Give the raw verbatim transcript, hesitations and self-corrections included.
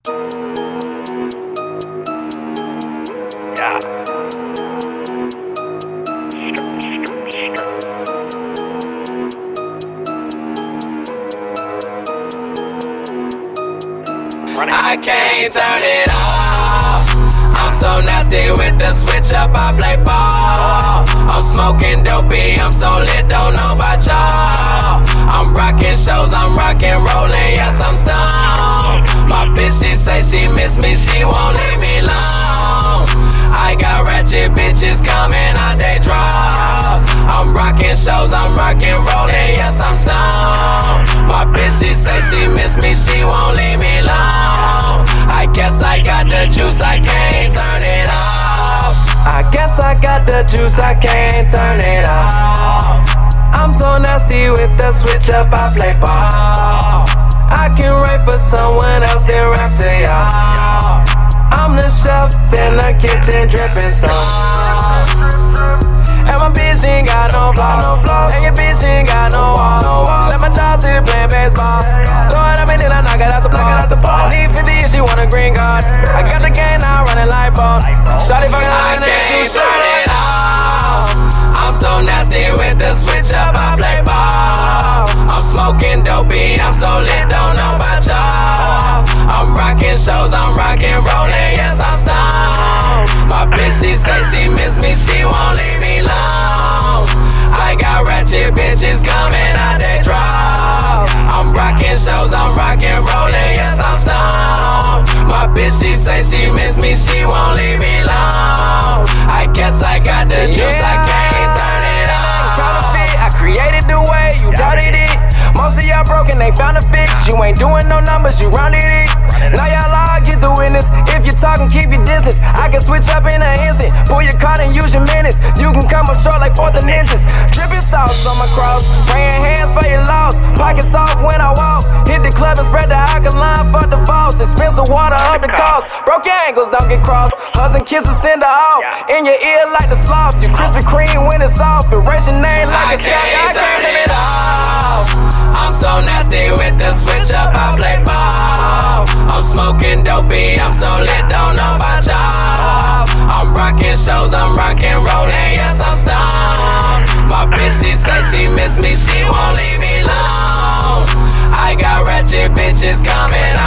Yeah. I can't turn it off. I'm so nasty with the switch up, I play ball. I'm smoking dopey, I'm so lit, don't know about y'all. I'm rocking shows, I'm rocking rolling, yes I'm stoned. My bitch, she say she miss me, she won't leave me alone. I got ratchet bitches coming out they draws. I'm rocking shows, I'm rocking rolling, yes I'm stoned. My bitch, she say she miss me, she won't leave me alone. I guess I got the juice, I can't turn it off. I guess I got the juice, I can't turn it off. I'm so nasty with the switch up, I play ball. I can write for someone else, then rap to y'all. I'm the chef in the kitchen, dripping sauce. And my bitch ain't got no flaws. And your bitch ain't got no walls. Let my dog see the playing baseball. Throw it at me, then I knock it out the ball. I need fifty if she want a green card. I got the game now running like ball. Shawty fucking line, I can't turn it off. I'm so nasty with the switch up, I play ball. I'm smoking dopey, I'm so lit, don't know about y'all. I'm rocking shows, I'm rocking rolling, yes I'm stoned. My bitch, she say she miss me, she won't leave me alone. I got ratchet bitches coming out they draws. I'm rocking shows, I'm rocking rolling, yes I'm stoned. My bitch, she say she miss me, she won't leave me alone. I guess I got the juice, I can't turn it off. I created the way, you doubted it. Most of y'all broken, they found a fix. You ain't doing no numbers, you rounded it. Now y'all all get the witness. If you're talking, keep your distance. I can switch up in an instant. Pull your card and use your minutes. You can come up short like fourth and inches. Dripping sauce on my cross. Praying hands for your loss. Pockets off when I walk. Hit the club and spread the alkaline for the falls. Expensive water up the cost. Broke your ankles, don't get crossed. Hugs and kisses send her off. In your ear like the sloth. You Krispy Kreme when it's off. Erase your name like a shot. I can't turn it off. I'm so nasty with the switch up, I play ball. I'm smoking dopey, I'm so lit, don't know about y'all. I'm rocking shows, I'm rocking rolling, yes I'm stoned. My bitch, she say she miss me, she won't leave me alone. I got ratchet bitches coming